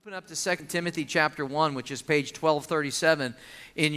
Open up to 2 Timothy chapter 1, which is page 1237 in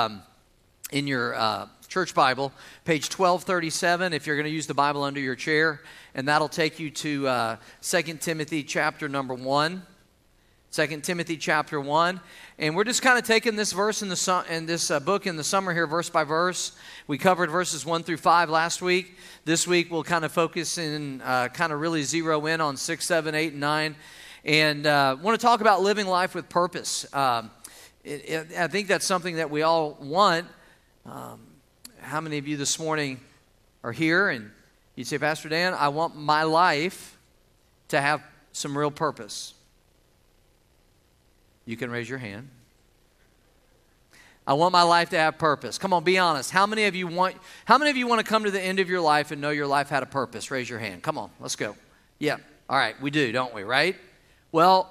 your church Bible, page 1237 if you're going to use the Bible under your chair, and that'll take you to 2 Timothy chapter number 1. 2 Timothy chapter 1, and we're just kind of taking this verse in this book in the summer here, verse by verse. We covered verses 1 through 5 last week. This week we'll kind of focus in, kind of really zero in on 6, 7, 8, and 9. And want to talk about living life with purpose. I think that's something that we all want. How many of you this morning are here and you'd say, Pastor Dan, I want my life to have some real purpose? You can raise your hand. I want my life to have purpose. Come on, be honest. How many of you want to come to the end of your life and know your life had a purpose? Raise your hand. Come on, let's go. Yeah. All right, we do, don't we, right? Well,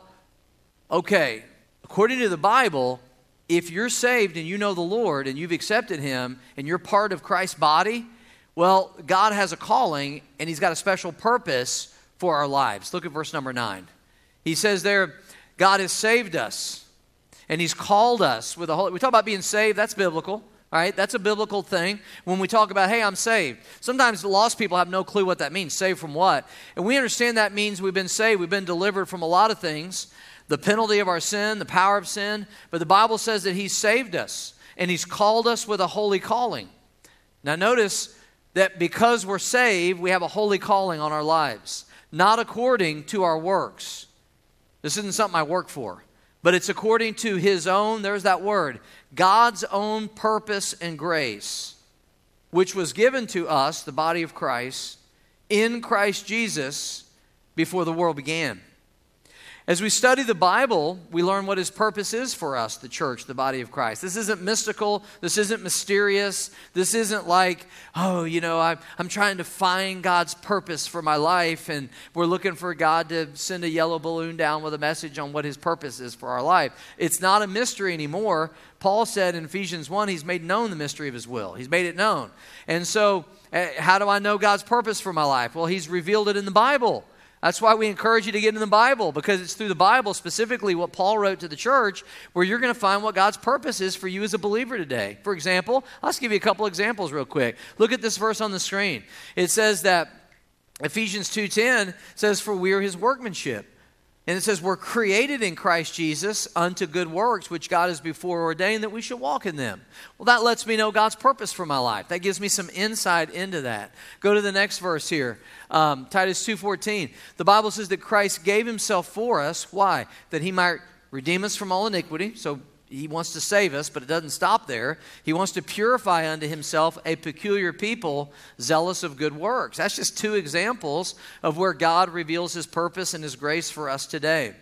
okay. According to the Bible, if you're saved and you know the Lord and you've accepted Him and you're part of Christ's body, well, God has a calling and He's got a special purpose for our lives. Look at verse number 9. He says there, God has saved us, and He's called us with a holy. We talk about being saved, that's biblical, all right? That's a biblical thing. When we talk about, hey, I'm saved, sometimes the lost people have no clue what that means. Saved from what? And we understand that means we've been saved. We've been delivered from a lot of things, the penalty of our sin, the power of sin. But the Bible says that He's saved us, and He's called us with a holy calling. Now notice that because we're saved, we have a holy calling on our lives, not according to our works. This isn't something I work for, but it's according to His own, there's that word, God's own purpose and grace, which was given to us, the body of Christ, in Christ Jesus before the world began. As we study the Bible, we learn what His purpose is for us, the church, the body of Christ. This isn't mystical. This isn't mysterious. This isn't like, oh, I'm trying to find God's purpose for my life, and we're looking for God to send a yellow balloon down with a message on what His purpose is for our life. It's not a mystery anymore. Paul said in Ephesians 1, He's made known the mystery of His will. He's made it known. And so, how do I know God's purpose for my life? Well, He's revealed it in the Bible. That's why we encourage you to get in the Bible, because it's through the Bible, specifically what Paul wrote to the church, where you're going to find what God's purpose is for you as a believer today. For example, I'll just give you a couple examples real quick. Look at this verse on the screen. It says that Ephesians 2:10 says, for we are His workmanship. And it says, we're created in Christ Jesus unto good works, which God has before ordained that we should walk in them. Well, that lets me know God's purpose for my life. That gives me some insight into that. Go to the next verse here, Titus 2:14. The Bible says that Christ gave Himself for us. Why? That He might redeem us from all iniquity. So He wants to save us, but it doesn't stop there. He wants to purify unto Himself a peculiar people, zealous of good works. That's just two examples of where God reveals His purpose and His grace for us today.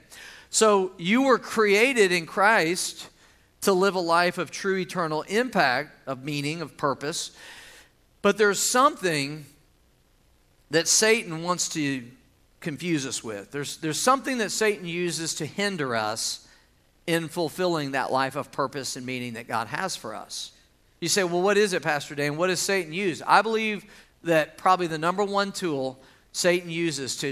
So you were created in Christ to live a life of true eternal impact, of meaning, of purpose. But there's something that Satan wants to confuse us with. There's something that Satan uses to hinder us in fulfilling that life of purpose and meaning that God has for us. You say, well, what is it, Pastor Dan? What does Satan use? I believe that probably the number one tool Satan uses to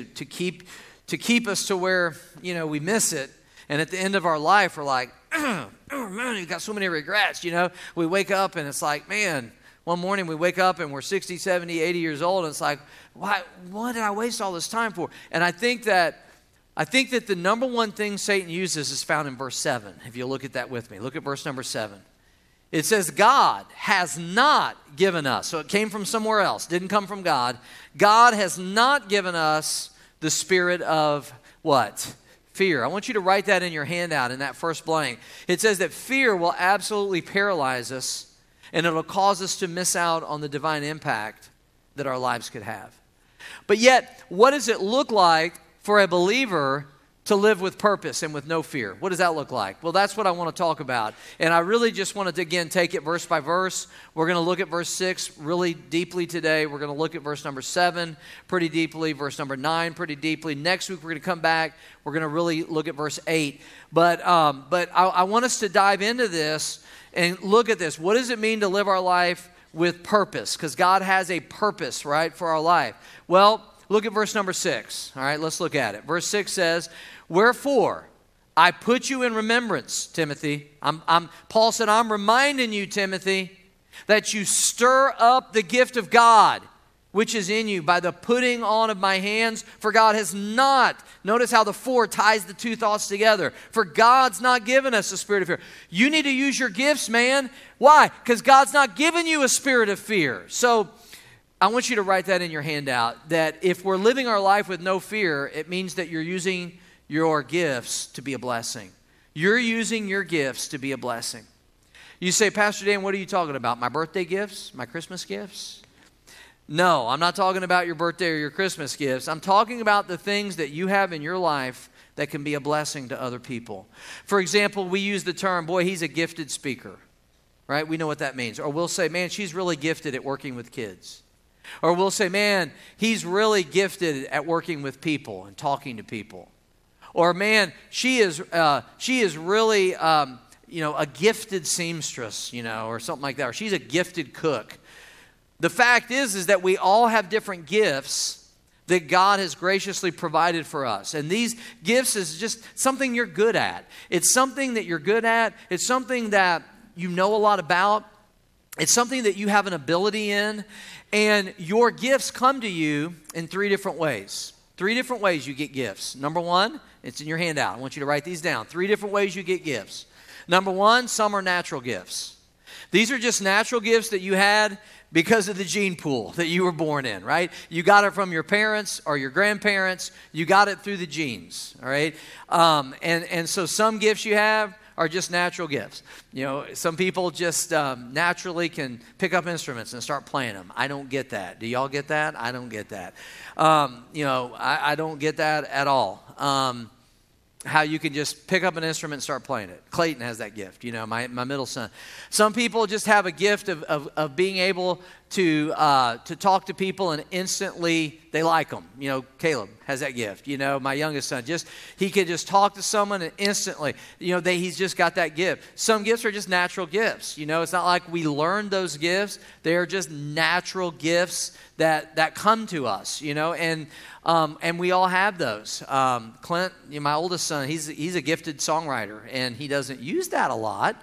keep us to where, we miss it. And at the end of our life, we're like, oh man, you got so many regrets. We wake up and it's like, man, one morning we wake up and we're 60, 70, 80 years old. And it's like, what did I waste all this time for? And I think that the number one thing Satan uses is found in verse 7. If you'll look at that with me. Look at verse number 7. It says, God has not given us. So it came from somewhere else. Didn't come from God. God has not given us the spirit of what? Fear. I want you to write that in your handout in that first blank. It says that fear will absolutely paralyze us, and it'll cause us to miss out on the divine impact that our lives could have. But yet, what does it look like for a believer to live with purpose and with no fear? What does that look like? Well, that's what I want to talk about. And I really just wanted to, again, take it verse by verse. We're going to look at verse 6 really deeply today. We're going to look at verse number 7 pretty deeply, verse number 9 pretty deeply. Next week, we're going to come back. We're going to really look at verse 8. But I want us to dive into this and look at this. What does it mean to live our life with purpose? Because God has a purpose, right, for our life. Well, look at verse number 6. All right, let's look at it. Verse 6 says, wherefore, I put you in remembrance, Timothy. Paul said, I'm reminding you, Timothy, that you stir up the gift of God, which is in you by the putting on of my hands. For God has not, notice how the 4 ties the 2 thoughts together. For God's not given us a spirit of fear. You need to use your gifts, man. Why? Because God's not given you a spirit of fear. So I want you to write that in your handout, that if we're living our life with no fear, it means that you're using your gifts to be a blessing. You're using your gifts to be a blessing. You say, Pastor Dan, what are you talking about? My birthday gifts? My Christmas gifts? No, I'm not talking about your birthday or your Christmas gifts. I'm talking about the things that you have in your life that can be a blessing to other people. For example, we use the term, boy, he's a gifted speaker, right? We know what that means. Or we'll say, man, she's really gifted at working with kids. Or we'll say, man, he's really gifted at working with people and talking to people. Or, man, she is really, a gifted seamstress, or something like that. Or she's a gifted cook. The fact is that we all have different gifts that God has graciously provided for us. And these gifts is just something you're good at. It's something that you're good at. It's something that you know a lot about. It's something that you have an ability in. And your gifts come to you in 3 different ways. 3 different ways you get gifts. Number 1, it's in your handout. I want you to write these down. 3 different ways you get gifts. Number 1, some are natural gifts. These are just natural gifts that you had because of the gene pool that you were born in, right? You got it from your parents or your grandparents. You got it through the genes, all right? And so some gifts you have are just natural gifts. Some people just naturally can pick up instruments and start playing them. I don't get that. Do y'all get that? I don't get that. I don't get that at all. How you can just pick up an instrument and start playing it. Clayton has that gift, my middle son. Some people just have a gift of being able to talk to people and instantly they like them. Caleb has that gift. My youngest son, he can just talk to someone and instantly, he's just got that gift. Some gifts are just natural gifts. It's not like we learned those gifts. They are just natural gifts that come to us, and we all have those. Clint, my oldest son, he's a gifted songwriter, and he doesn't use that a lot.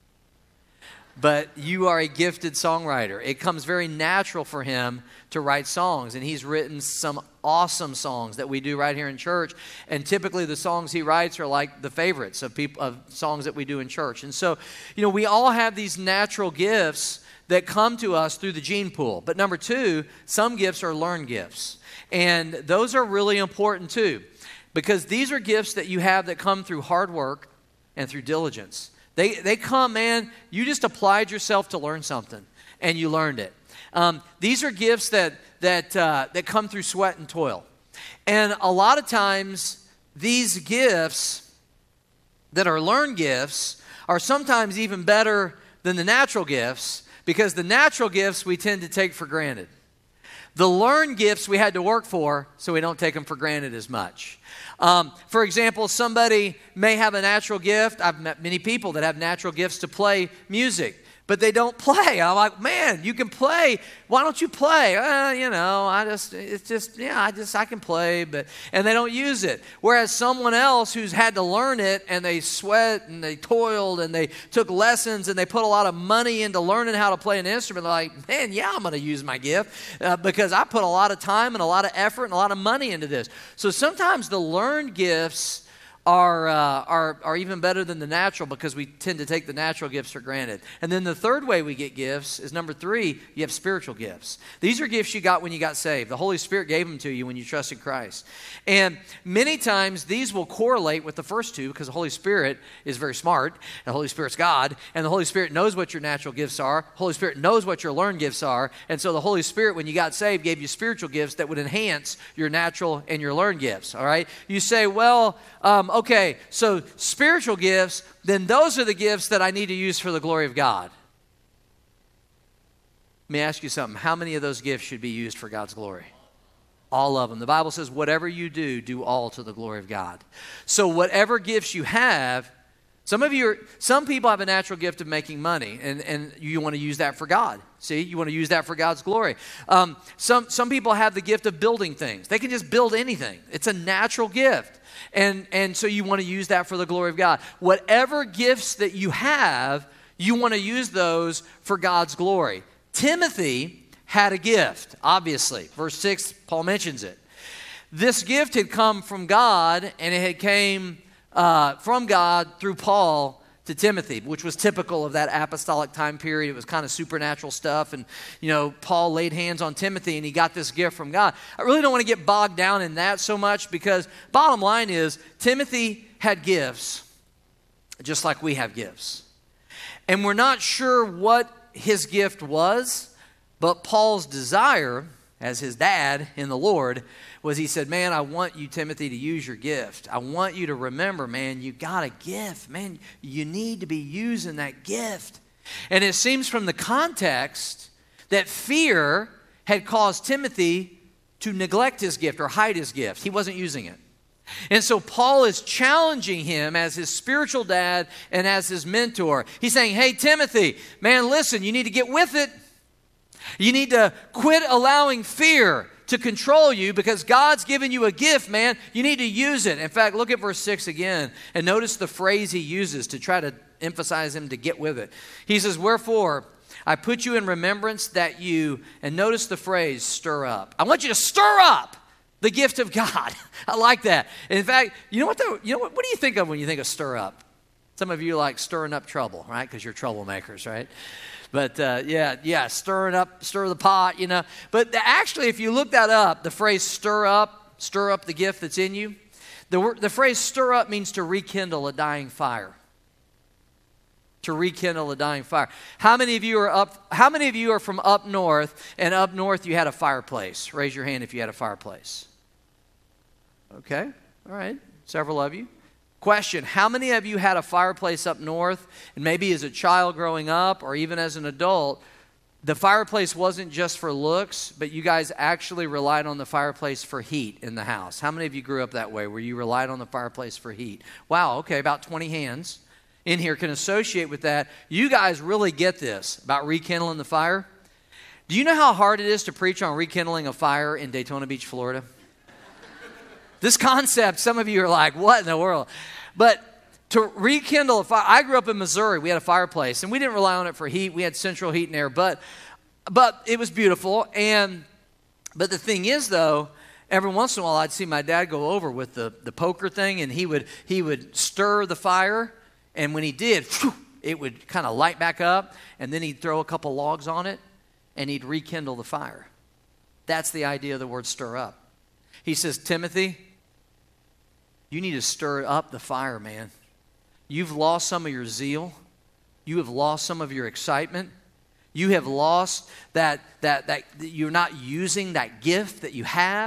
But you are a gifted songwriter. It comes very natural for him to write songs, and he's written some awesome songs that we do right here in church. And typically the songs he writes are like the favorites of songs that we do in church. And so, we all have these natural gifts that come to us through the gene pool. But number 2, some gifts are learned gifts. And those are really important too, because these are gifts that you have that come through hard work and through diligence. They come, man, you just applied yourself to learn something, and you learned it. These are gifts that come through sweat and toil. And a lot of times, these gifts that are learned gifts are sometimes even better than the natural gifts, because the natural gifts we tend to take for granted. The learned gifts we had to work for, so we don't take them for granted as much. For example, somebody may have a natural gift. I've met many people that have natural gifts to play music, but they don't play. I'm like, man, you can play. Why don't you play? I can play, and they don't use it. Whereas someone else who's had to learn it, and they sweat and they toiled and they took lessons and they put a lot of money into learning how to play an instrument, they're like, man, yeah, I'm going to use my gift because I put a lot of time and a lot of effort and a lot of money into this. So sometimes the learned gifts are even better than the natural, because we tend to take the natural gifts for granted. And then the third way we get gifts is number 3, you have spiritual gifts. These are gifts you got when you got saved. The Holy Spirit gave them to you when you trusted Christ. And many times these will correlate with the first 2, because the Holy Spirit is very smart. The Holy Spirit's God, and the Holy Spirit knows what your natural gifts are. The Holy Spirit knows what your learned gifts are. And so the Holy Spirit, when you got saved, gave you spiritual gifts that would enhance your natural and your learned gifts. All right? You say, well, okay, so spiritual gifts, then those are the gifts that I need to use for the glory of God. Let me ask you something. How many of those gifts should be used for God's glory? All of them. The Bible says, whatever you do, do all to the glory of God. So whatever gifts you have, Some people have a natural gift of making money, and you want to use that for God. See, you want to use that for God's glory. Some people have the gift of building things. They can just build anything. It's a natural gift. And so you want to use that for the glory of God. Whatever gifts that you have, you want to use those for God's glory. Timothy had a gift, obviously. Verse 6, Paul mentions it. This gift had come from God, and it had came from God through Paul to Timothy, which was typical of that apostolic time period. It was kind of supernatural stuff. And, Paul laid hands on Timothy and he got this gift from God. I really don't want to get bogged down in that so much, because bottom line is Timothy had gifts just like we have gifts. And we're not sure what his gift was, but Paul's desire, as his dad in the Lord, was he said, man, I want you, Timothy, to use your gift. I want you to remember, man, you got a gift. Man, you need to be using that gift. And it seems from the context that fear had caused Timothy to neglect his gift or hide his gift. He wasn't using it. And so Paul is challenging him as his spiritual dad and as his mentor. He's saying, hey, Timothy, man, listen, you need to get with it. You need to quit allowing fear to control you, because God's given you a gift, man. You need to use it. In fact, look at verse 6 again and notice the phrase he uses to try to emphasize him to get with it. He says, wherefore, I put you in remembrance that you, and notice the phrase, stir up. I want you to stir up the gift of God. I like that. And in fact, what do you think of when you think of stir up? Some of you like stirring up trouble, right? Because you're troublemakers, right? But stir the pot, But actually, if you look that up, the phrase stir up the gift that's in you, the phrase stir up means to rekindle a dying fire. To rekindle a dying fire. How many of you are from up north, and up north you had a fireplace? Raise your hand if you had a fireplace. Okay, all right, several of you. Question, how many of you had a fireplace up north, and maybe as a child growing up or even as an adult, the fireplace wasn't just for looks, but you guys actually relied on the fireplace for heat in the house? How many of you grew up that way, where you relied on the fireplace for heat? Wow, okay, about 20 hands in here can associate with that. You guys really get this about rekindling the fire. Do you know how hard it is to preach on rekindling a fire in Daytona Beach, Florida? This concept, some of you are like, what in the world? But to rekindle a fire, I grew up in Missouri. We had a fireplace, and we didn't rely on it for heat. We had central heat and air, but it was beautiful. But the thing is, though, every once in a while, I'd see my dad go over with the poker thing, and he would stir the fire, and when he did, it would kind of light back up, and then he'd throw a couple logs on it, and he'd rekindle the fire. That's the idea of the word stir up. He says, Timothy, you need to stir up the fire, man. You've lost some of your zeal. You have lost some of your excitement. You have lost that you're not using that gift that you have.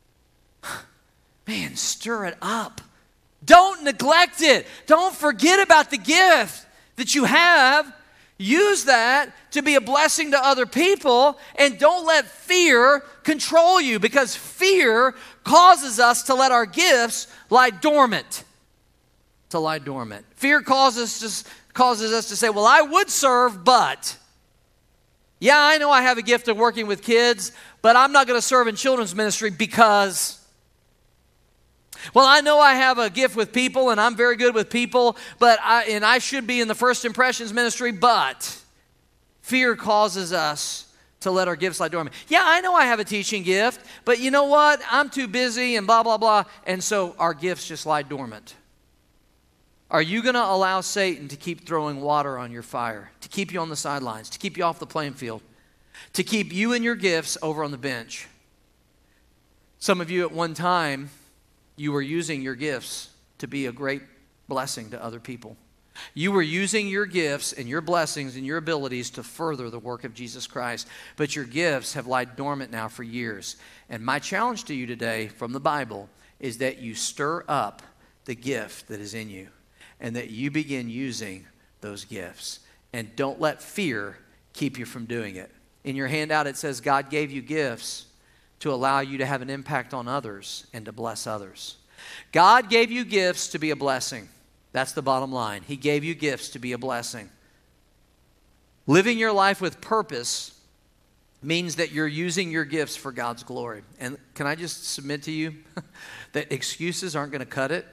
Man, stir it up. Don't neglect it. Don't forget about the gift that you have. Use that to be a blessing to other people, and don't let fear control you, because fear causes us to let our gifts lie dormant. To lie dormant. Fear causes us to say, well, I would serve, but. Yeah, I know I have a gift of working with kids, but I'm not going to serve in children's ministry because. Well, I know I have a gift with people, and I'm very good with people, but I should be in the first impressions ministry, but fear causes us to let our gifts lie dormant. Yeah, I know I have a teaching gift, but you know what? I'm too busy and blah, blah, blah, and so our gifts just lie dormant. Are you going to allow Satan to keep throwing water on your fire, to keep you on the sidelines, to keep you off the playing field, to keep you and your gifts over on the bench? Some of you at one time, you were using your gifts to be a great blessing to other people. You were using your gifts and your blessings and your abilities to further the work of Jesus Christ. But your gifts have lied dormant now for years. And my challenge to you today from the Bible is that you stir up the gift that is in you, and that you begin using those gifts. And don't let fear keep you from doing it. In your handout, it says God gave you gifts to allow you to have an impact on others and to bless others. God gave you gifts to be a blessing. That's the bottom line. He gave you gifts to be a blessing. Living your life with purpose means that you're using your gifts for God's glory. And can I just submit to you that excuses aren't going to cut it?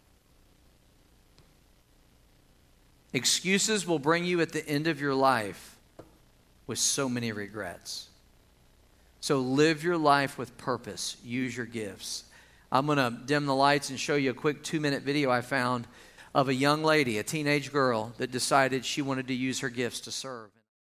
Excuses will bring you at the end of your life with so many regrets. So live your life with purpose. Use your gifts. I'm going to dim the lights and show you a quick 2-minute video I found of a young lady, a teenage girl, that decided she wanted to use her gifts to serve.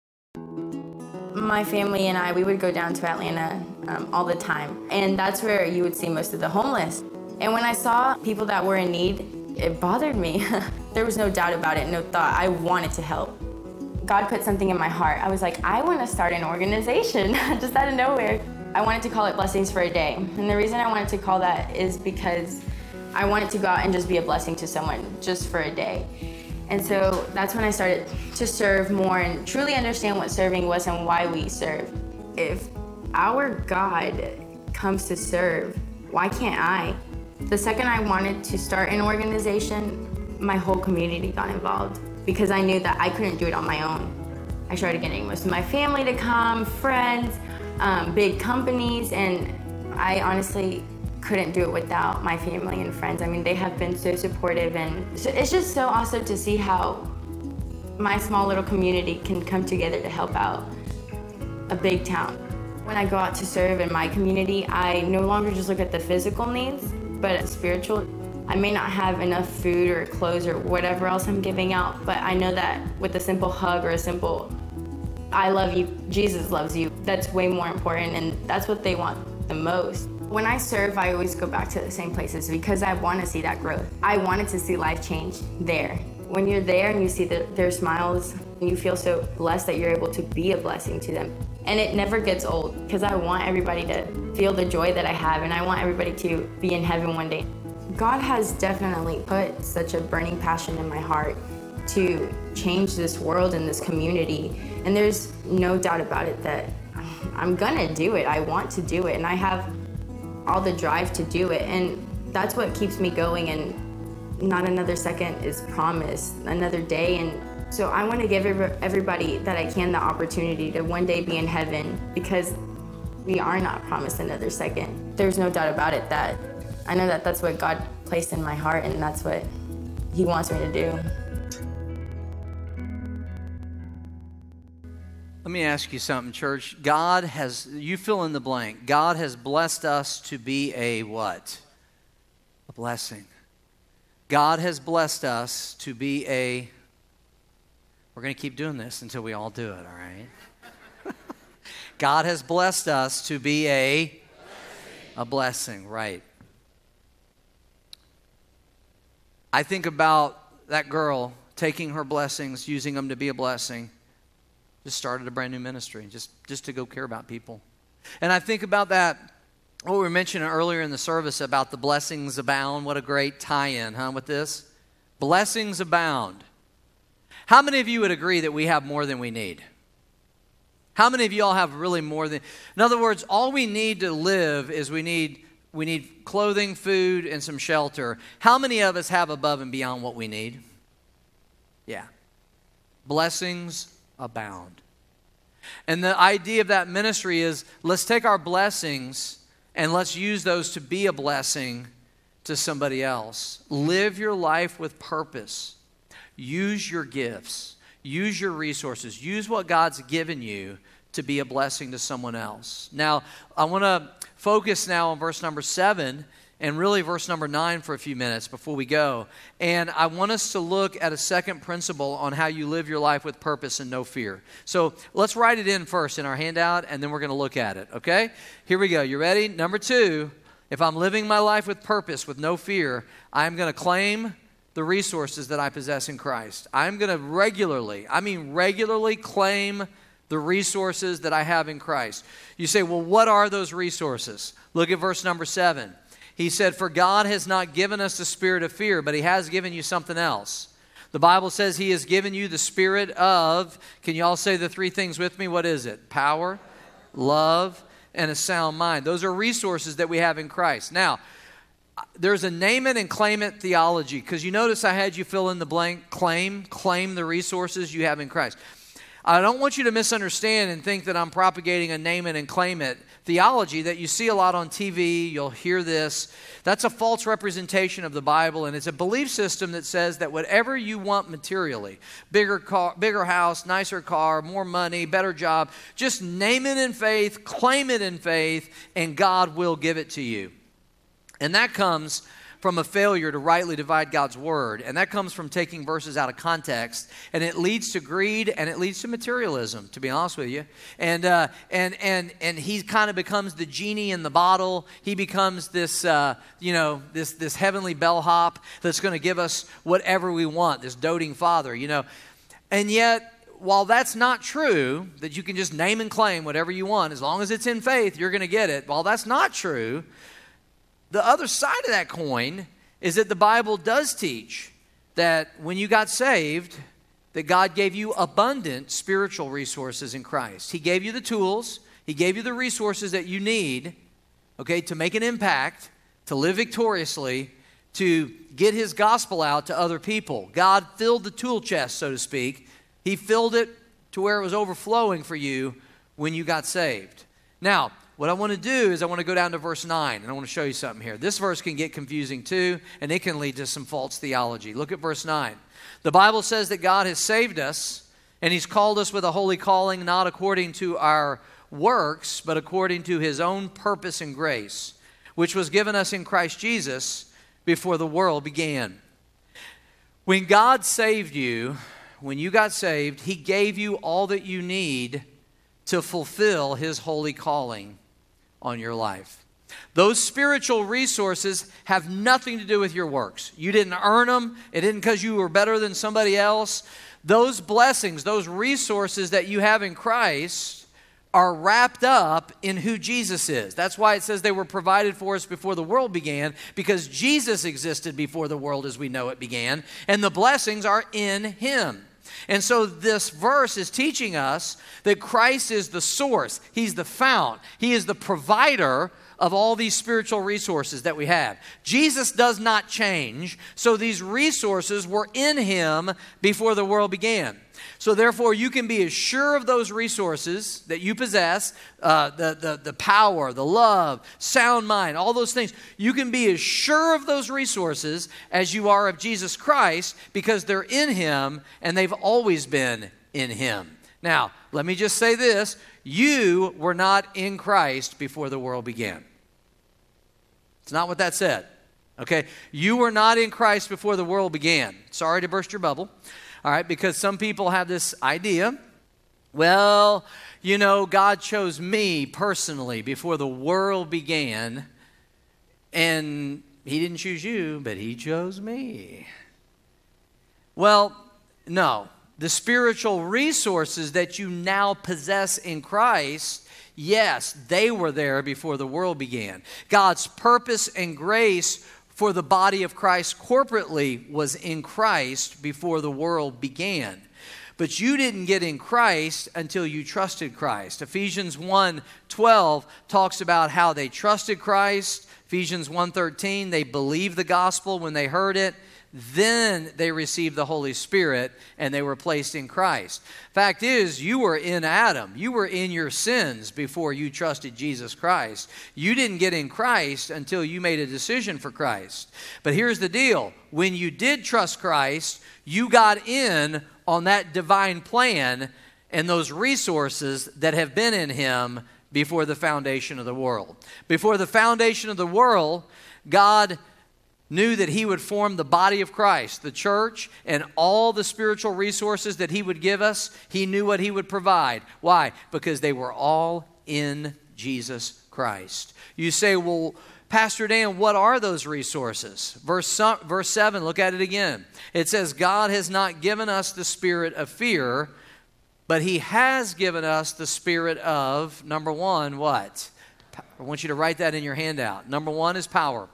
My family and I, we would go down to Atlanta all the time. And that's where you would see most of the homeless. And when I saw people that were in need, it bothered me. There was no doubt about it, no thought. I wanted to help. God put something in my heart. I was like, I want to start an organization, just out of nowhere. I wanted to call it Blessings for a Day. And the reason I wanted to call that is because I wanted to go out and just be a blessing to someone just for a day. And so that's when I started to serve more and truly understand what serving was and why we serve. If our God comes to serve, why can't I? The second I wanted to start an organization, my whole community got involved because I knew that I couldn't do it on my own. I started getting most of my family to come, friends, big companies, and I honestly couldn't do it without my family and friends. I mean, they have been so supportive, and it's just so awesome to see how my small little community can come together to help out a big town. When I go out to serve in my community, I no longer just look at the physical needs, but spiritual. I may not have enough food or clothes or whatever else I'm giving out, but I know that with a simple hug or a simple, I love you, Jesus loves you, that's way more important, and that's what they want the most. When I serve, I always go back to the same places because I want to see that growth. I wanted to see life change there. When you're there and you see their smiles, you feel so blessed that you're able to be a blessing to them. And it never gets old because I want everybody to feel the joy that I have, and I want everybody to be in heaven one day. God has definitely put such a burning passion in my heart to change this world and this community. And there's no doubt about it that I'm gonna do it. I want to do it, and I have all the drive to do it, and that's what keeps me going, and not another second is promised, another day. And so I want to give everybody that I can the opportunity to one day be in heaven, because we are not promised another second. There's no doubt about it that I know that that's what God placed in my heart, and that's what He wants me to do. Let me ask you something, church. God has, you fill in the blank. God has blessed us to be a what? A blessing. God has blessed us to be a, we're going to keep doing this until we all do it, all right? God has blessed us to be a blessing, right. I think about that girl taking her blessings, using them to be a blessing. Just started a brand new ministry, just to go care about people. And I think about that, what we were mentioning earlier in the service about the blessings abound. What a great tie-in, huh, with this? Blessings abound. How many of you would agree that we have more than we need? How many of you all have really more than... In other words, all we need to live is we need clothing, food, and some shelter. How many of us have above and beyond what we need? Yeah. Blessings abound. And the idea of that ministry is, let's take our blessings and let's use those to be a blessing to somebody else. Live your life with purpose. Use your gifts. Use your resources. Use what God's given you to be a blessing to someone else. Now, I want to focus now on verse number 7 and really verse number 9 for a few minutes before we go. And I want us to look at a second principle on how you live your life with purpose and no fear. So let's write it in first in our handout, and then we're going to look at it, okay? Here we go. You ready? Number 2, if I'm living my life with purpose, with no fear, I'm going to claim the resources that I possess in Christ. I'm going to regularly claim the resources that I have in Christ. You say, well, what are those resources? Look at verse number 7. He said, for God has not given us the spirit of fear, but He has given you something else. The Bible says He has given you the spirit of, can you all say the 3 things with me? What is it? Power, love, and a sound mind. Those are resources that we have in Christ. Now, there's a name it and claim it theology, because you notice I had you fill in the blank, claim the resources you have in Christ. I don't want you to misunderstand and think that I'm propagating a name it and claim it theology that you see a lot on TV. You'll hear this. That's a false representation of the Bible, and it's a belief system that says that whatever you want materially, bigger car, bigger house, nicer car, more money, better job, just name it in faith, claim it in faith, and God will give it to you. And that comes from a failure to rightly divide God's word. And that comes from taking verses out of context. And it leads to greed, and it leads to materialism, to be honest with you. And he kind of becomes the genie in the bottle. He becomes this, this heavenly bellhop that's going to give us whatever we want, this doting father, And yet, while that's not true, that you can just name and claim whatever you want, as long as it's in faith, you're going to get it. While that's not true, the other side of that coin is that the Bible does teach that when you got saved, that God gave you abundant spiritual resources in Christ. He gave you the tools. He gave you the resources that you need, to make an impact, to live victoriously, to get His gospel out to other people. God filled the tool chest, so to speak. He filled it to where it was overflowing for you when you got saved. Now, what I want to do is I want to go down to verse 9, and I want to show you something here. This verse can get confusing too, and it can lead to some false theology. Look at verse 9. The Bible says that God has saved us, and He's called us with a holy calling, not according to our works, but according to His own purpose and grace, which was given us in Christ Jesus before the world began. When God saved you, when you got saved, He gave you all that you need to fulfill His holy calling on your life. Those spiritual resources have nothing to do with your works. You didn't earn them. It isn't because you were better than somebody else. Those blessings, those resources that you have in Christ are wrapped up in who Jesus is. That's why it says they were provided for us before the world began, because Jesus existed before the world as we know it began, and the blessings are in Him. And so this verse is teaching us that Christ is the source. He's the fount. He is the provider of all these spiritual resources that we have. Jesus does not change, so these resources were in Him before the world began. So therefore, you can be as sure of those resources that you possess, the power, the love, sound mind, all those things. You can be as sure of those resources as you are of Jesus Christ, because they're in Him and they've always been in Him. Now, let me just say this. You were not in Christ before the world began. It's not what that said. Okay? You were not in Christ before the world began. Sorry to burst your bubble. All right, because some people have this idea, well, God chose me personally before the world began, and He didn't choose you, but He chose me. Well, no. The spiritual resources that you now possess in Christ, yes, they were there before the world began. God's purpose and grace for the body of Christ corporately was in Christ before the world began. But you didn't get in Christ until you trusted Christ. Ephesians 1:12 talks about how they trusted Christ. Ephesians 1:13, they believed the gospel when they heard it. Then they received the Holy Spirit and they were placed in Christ. Fact is, you were in Adam. You were in your sins before you trusted Jesus Christ. You didn't get in Christ until you made a decision for Christ. But here's the deal. When you did trust Christ, you got in on that divine plan and those resources that have been in Him before the foundation of the world. Before the foundation of the world, God knew that He would form the body of Christ, the church, and all the spiritual resources that He would give us. He knew what He would provide. Why? Because they were all in Jesus Christ. You say, well, Pastor Dan, what are those resources? Verse 7, look at it again. It says, God has not given us the spirit of fear, but He has given us the spirit of, number one, what? I want you to write that in your handout. Number one is power.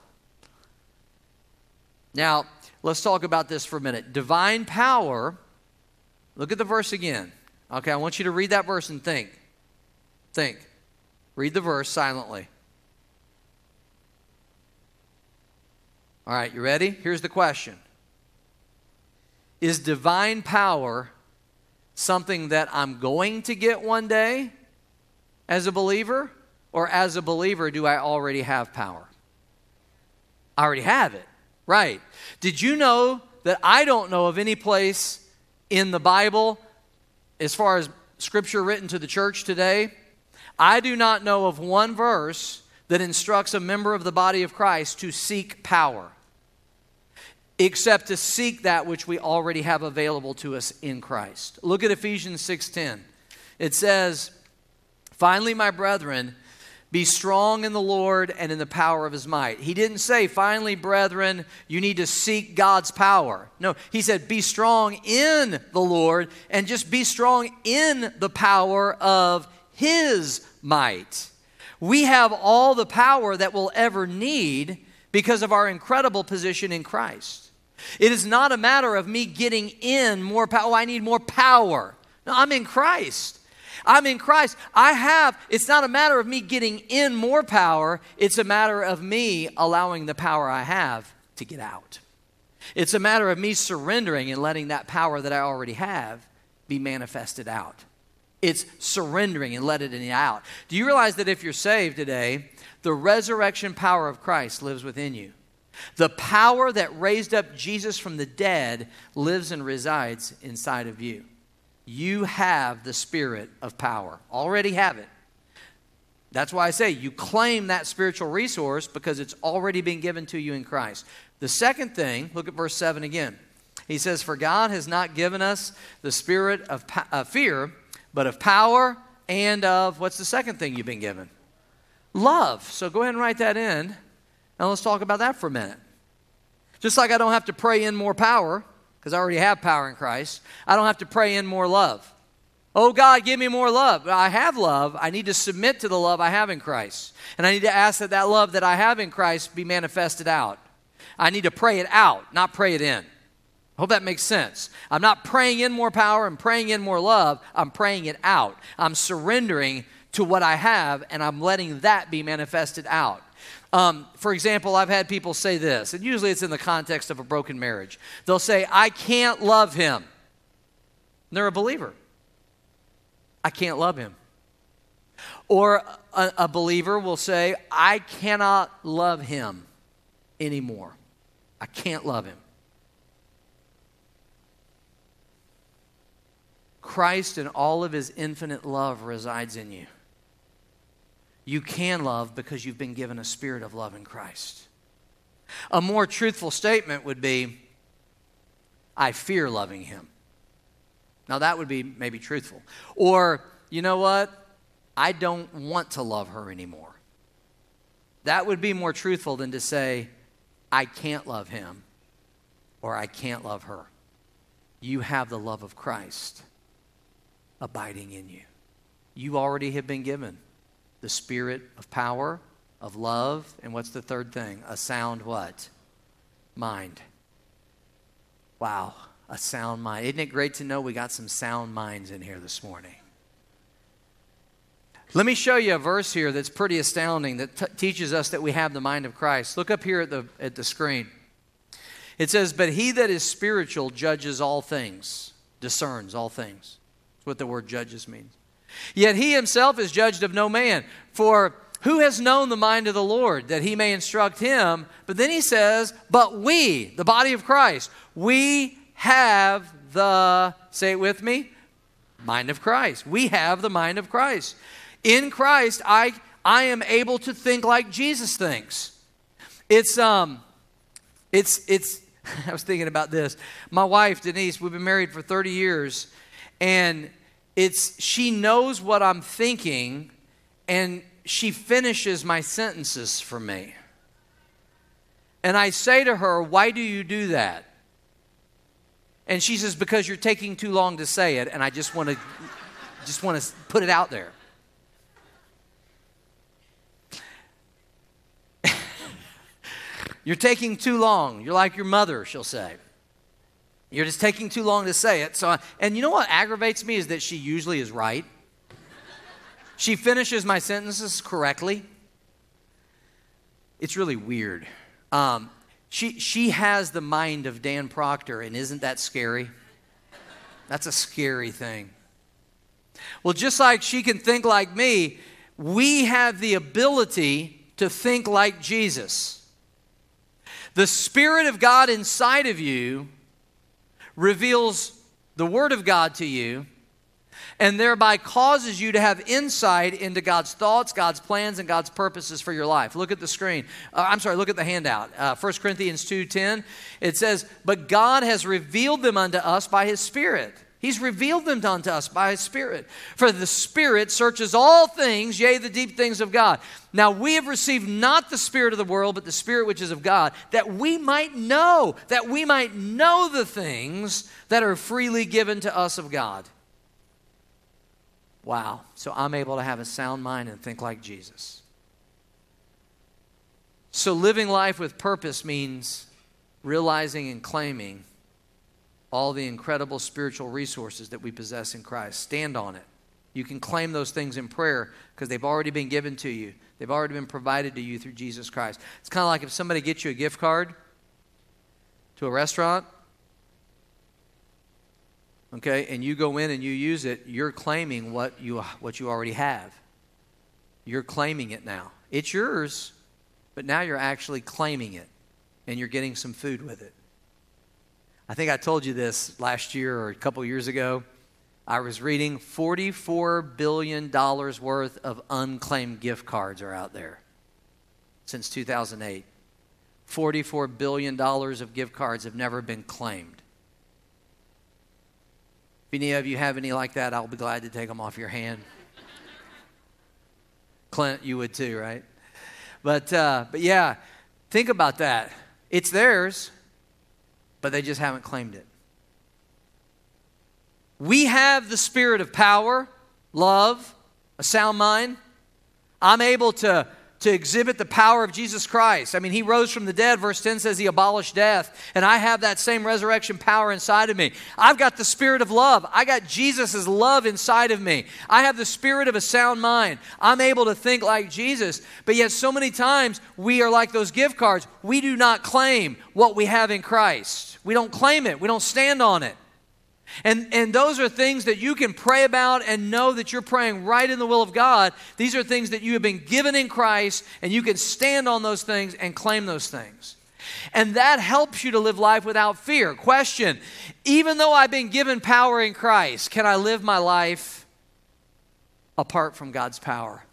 Now, let's talk about this for a minute. Divine power, look at the verse again. Okay, I want you to read that verse and think. Think. Read the verse silently. All right, you ready? Here's the question. Is divine power something that I'm going to get one day as a believer? Or as a believer, do I already have power? I already have it. Right. Did you know that I don't know of any place in the Bible, as far as scripture written to the church today, I do not know of one verse that instructs a member of the body of Christ to seek power, except to seek that which we already have available to us in Christ. Look at Ephesians 6:10. It says, "Finally, my brethren, be strong in the Lord and in the power of his might." He didn't say, finally, brethren, you need to seek God's power. No, he said, be strong in the Lord and just be strong in the power of his might. We have all the power that we'll ever need because of our incredible position in Christ. It is not a matter of me getting in more power. Oh, I need more power. No, I'm in Christ. I'm in Christ. It's not a matter of me getting in more power. It's a matter of me allowing the power I have to get out. It's a matter of me surrendering and letting that power that I already have be manifested out. It's surrendering and letting it out. Do you realize that if you're saved today, the resurrection power of Christ lives within you? The power that raised up Jesus from the dead lives and resides inside of you. You have the spirit of power. Already have it. That's why I say you claim that spiritual resource because it's already been given to you in Christ. The second thing, look at verse 7 again. He says, "For God has not given us the spirit of fear, but of power and of," what's the second thing you've been given? Love. So go ahead and write that in. Now let's talk about that for a minute. Just like I don't have to pray in more power, because I already have power in Christ, I don't have to pray in more love. Oh, God, give me more love. I have love. I need to submit to the love I have in Christ. And I need to ask that love that I have in Christ be manifested out. I need to pray it out, not pray it in. I hope that makes sense. I'm not praying in more power and praying in more love. I'm praying it out. I'm surrendering to what I have, and I'm letting that be manifested out. For example, I've had people say this, and usually it's in the context of a broken marriage. They'll say, I can't love him. And they're a believer. I can't love him. Or a believer will say, I cannot love him anymore. I can't love him. Christ and all of his infinite love resides in you. You can love because you've been given a spirit of love in Christ. A more truthful statement would be, I fear loving him. Now that would be maybe truthful. Or, you know what? I don't want to love her anymore. That would be more truthful than to say, I can't love him or I can't love her. You have the love of Christ abiding in you. You already have been given the spirit of power, of love, and what's the third thing? A sound what? Mind. Wow, a sound mind. Isn't it great to know we got some sound minds in here this morning? Let me show you a verse here that's pretty astounding that teaches us that we have the mind of Christ. Look up here at the screen. It says, but he that is spiritual judges all things, discerns all things. That's what the word judges means. Yet he himself is judged of no man. For who has known the mind of the Lord that he may instruct him? But then he says, but we, the body of Christ, we have the, say it with me, mind of Christ. We have the mind of Christ. In Christ, I am able to think like Jesus thinks. It's I was thinking about this. My wife, Denise, we've been married for 30 years, and she knows what I'm thinking, and she finishes my sentences for me. And I say to her, why do you do that? And she says, because you're taking too long to say it, and I just want to put it out there. You're taking too long. You're like your mother, she'll say. You're just taking too long to say it. And you know what aggravates me is that she usually is right. She finishes my sentences correctly. It's really weird. She has the mind of Dan Proctor, and isn't that scary? That's a scary thing. Well, just like she can think like me, we have the ability to think like Jesus. The Spirit of God inside of you reveals the Word of God to you, and thereby causes you to have insight into God's thoughts, God's plans, and God's purposes for your life. Look at the screen. Look at the handout. 1 Corinthians 2:10. It says, "But God has revealed them unto us by His Spirit." He's revealed them unto us by His Spirit. "For the Spirit searches all things, yea, the deep things of God. Now we have received not the spirit of the world, but the Spirit which is of God, that we might know the things that are freely given to us of God." Wow. So I'm able to have a sound mind and think like Jesus. So living life with purpose means realizing and claiming all the incredible spiritual resources that we possess in Christ. Stand on it. You can claim those things in prayer because they've already been given to you. They've already been provided to you through Jesus Christ. It's kind of like if somebody gets you a gift card to a restaurant, okay, and you go in and you use it, you're claiming what you already have. You're claiming it now. It's yours, but now you're actually claiming it, and you're getting some food with it. I think I told you this last year or a couple years ago. I was reading $44 billion worth of unclaimed gift cards are out there since 2008. $44 billion of gift cards have never been claimed. If any of you have any like that, I'll be glad to take them off your hand. Clint, you would too, right? But yeah, think about that. It's theirs, but they just haven't claimed it. We have the spirit of power, love, a sound mind. I'm able to exhibit the power of Jesus Christ. I mean, He rose from the dead. Verse 10 says He abolished death. And I have that same resurrection power inside of me. I've got the spirit of love. I got Jesus' love inside of me. I have the spirit of a sound mind. I'm able to think like Jesus. But yet so many times we are like those gift cards. We do not claim what we have in Christ. We don't claim it. We don't stand on it. And those are things that you can pray about and know that you're praying right in the will of God. These are things that you have been given in Christ, and you can stand on those things and claim those things. And that helps you to live life without fear. Question, even though I've been given power in Christ, can I live my life apart from God's power?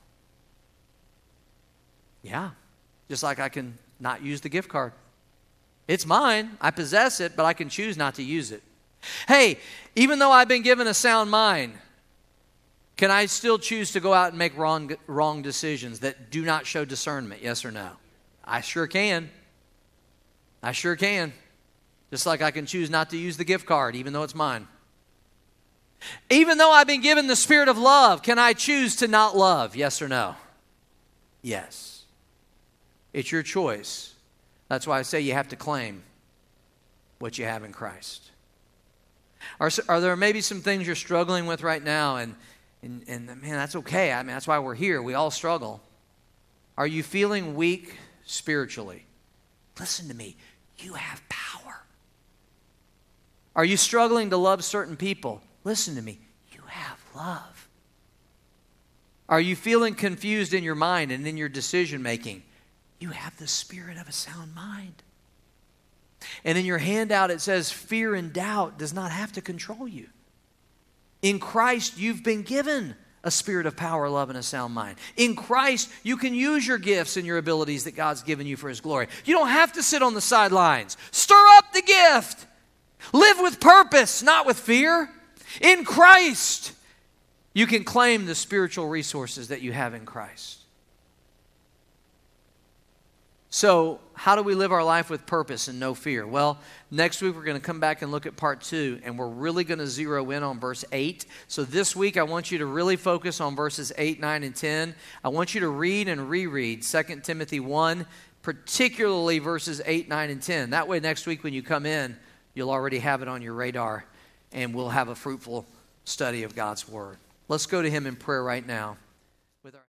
Yeah, just like I can not use the gift card. It's mine, I possess it, but I can choose not to use it. Hey, even though I've been given a sound mind, can I still choose to go out and make wrong decisions that do not show discernment? Yes or no? I sure can. I sure can. Just like I can choose not to use the gift card, even though it's mine. Even though I've been given the spirit of love, can I choose to not love? Yes or no? Yes. It's your choice. That's why I say you have to claim what you have in Christ. Are there maybe some things you're struggling with right now? And man, that's okay. I mean, that's why we're here. We all struggle. Are you feeling weak spiritually? Listen to me. You have power. Are you struggling to love certain people? Listen to me. You have love. Are you feeling confused in your mind and in your decision making? You have the spirit of a sound mind. And in your handout it says fear and doubt does not have to control you. In Christ you've been given a spirit of power, love, and a sound mind. In Christ you can use your gifts and your abilities that God's given you for His glory. You don't have to sit on the sidelines. Stir up the gift. Live with purpose, not with fear. In Christ you can claim the spiritual resources that you have in Christ. So, how do we live our life with purpose and no fear? Well, next week we're going to come back and look at part 2, and we're really going to zero in on verse 8. So this week I want you to really focus on verses 8, 9, and 10. I want you to read and reread 2 Timothy 1, particularly verses 8, 9, and 10. That way next week when you come in, you'll already have it on your radar, and we'll have a fruitful study of God's Word. Let's go to Him in prayer right now.